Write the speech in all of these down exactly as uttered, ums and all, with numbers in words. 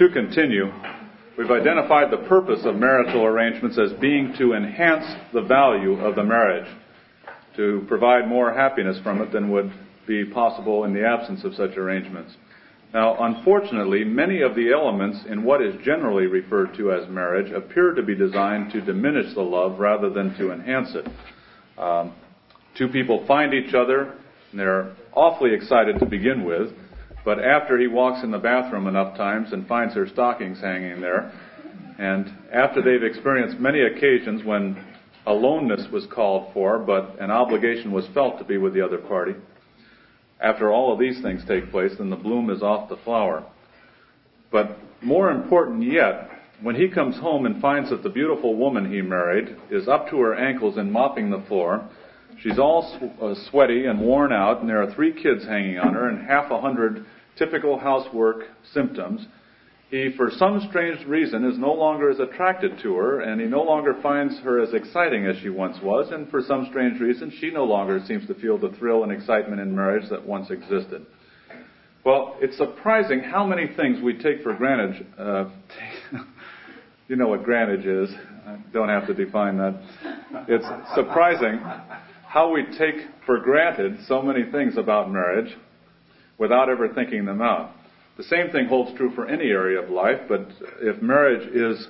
to continue, we've identified the purpose of marital arrangements as being to enhance the value of the marriage, to provide more happiness from it than would be possible in the absence of such arrangements. Now, unfortunately, many of the elements in what is generally referred to as marriage appear to be designed to diminish the love rather than to enhance it. Um, two people find each other, and they're awfully excited to begin with, but after he walks in the bathroom enough times and finds her stockings hanging there, and after they've experienced many occasions when aloneness was called for, but an obligation was felt to be with the other party, after all of these things take place, then the bloom is off the flower. But more important yet, when he comes home and finds that the beautiful woman he married is up to her ankles in mopping the floor, she's all sw- uh, sweaty and worn out, and there are three kids hanging on her and half a hundred typical housework symptoms, he, for some strange reason, is no longer as attracted to her, and he no longer finds her as exciting as she once was, and for some strange reason, she no longer seems to feel the thrill and excitement in marriage that once existed. Well, it's surprising how many things we take for granted. Uh, you know what grantage is. I don't have to define that. It's surprising how we take for granted so many things about marriage without ever thinking them out. The same thing holds true for any area of life, but if marriage is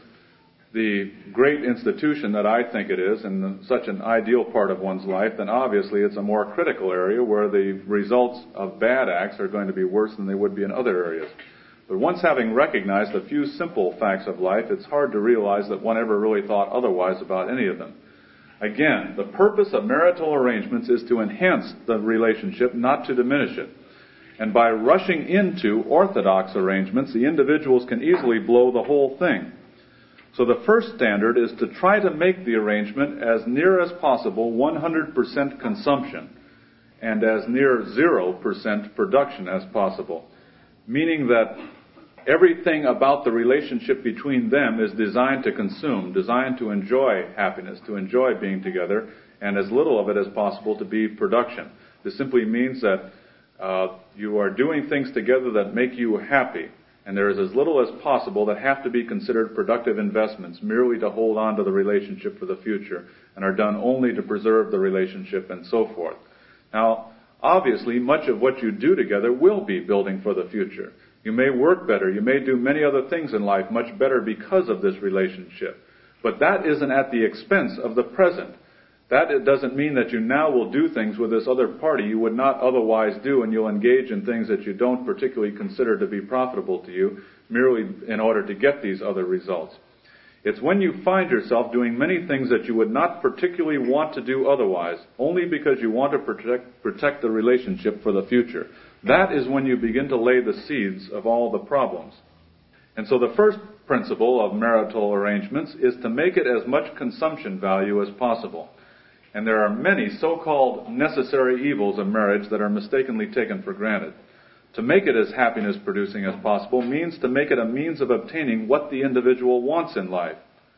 the great institution that I think it is, and such an ideal part of one's life, then obviously it's a more critical area where the results of bad acts are going to be worse than they would be in other areas. But once having recognized a few simple facts of life, it's hard to realize that one ever really thought otherwise about any of them. Again, the purpose of marital arrangements is to enhance the relationship, not to diminish it. And by rushing into orthodox arrangements, the individuals can easily blow the whole thing. So the first standard is to try to make the arrangement as near as possible one hundred percent consumption and as near zero percent production as possible. Meaning that everything about the relationship between them is designed to consume, designed to enjoy happiness, to enjoy being together, and as little of it as possible to be production. This simply means that Uh, you are doing things together that make you happy, and there is as little as possible that have to be considered productive investments, merely to hold on to the relationship for the future, and are done only to preserve the relationship and so forth. Now, obviously, much of what you do together will be building for the future. You may work better, you may do many other things in life much better because of this relationship, but that isn't at the expense of the present. That doesn't mean that you now will do things with this other party you would not otherwise do, and you'll engage in things that you don't particularly consider to be profitable to you merely in order to get these other results. It's when you find yourself doing many things that you would not particularly want to do otherwise, only because you want to protect, protect the relationship for the future. That is when you begin to lay the seeds of all the problems. And so the first principle of marital arrangements is to make it as much consumption value as possible. And there are many so-called necessary evils of marriage that are mistakenly taken for granted. To make it as happiness-producing as possible means to make it a means of obtaining what the individual wants in life.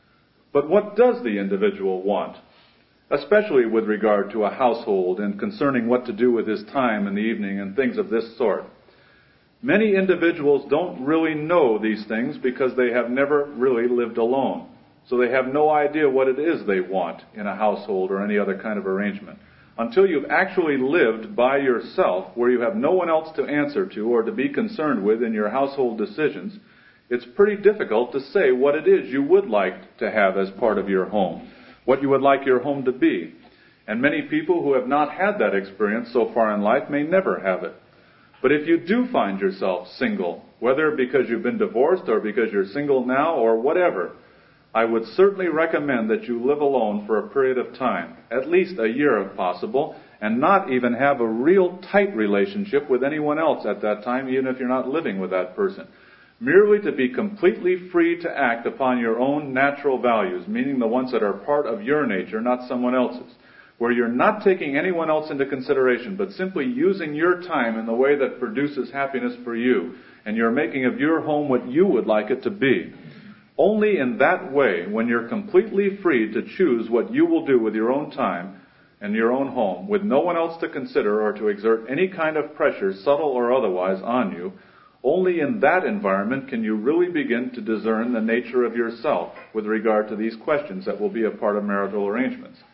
But what does the individual want? Especially with regard to a household and concerning what to do with his time in the evening and things of this sort. Many individuals don't really know these things because they have never really lived alone. So they have no idea what it is they want in a household or any other kind of arrangement. Until you've actually lived by yourself, where you have no one else to answer to or to be concerned with in your household decisions, it's pretty difficult to say what it is you would like to have as part of your home, what you would like your home to be. And many people who have not had that experience so far in life may never have it. But if you do find yourself single, whether because you've been divorced or because you're single now or whatever, I would certainly recommend that you live alone for a period of time, at least a year if possible, and not even have a real tight relationship with anyone else at that time, even if you're not living with that person. Merely to be completely free to act upon your own natural values, meaning the ones that are part of your nature, not someone else's, where you're not taking anyone else into consideration, but simply using your time in the way that produces happiness for you, and you're making of your home what you would like it to be. Only in that way, when you're completely free to choose what you will do with your own time and your own home, with no one else to consider or to exert any kind of pressure, subtle or otherwise, on you, Only in that environment can you really begin to discern the nature of yourself with regard to these questions that will be a part of marital arrangements.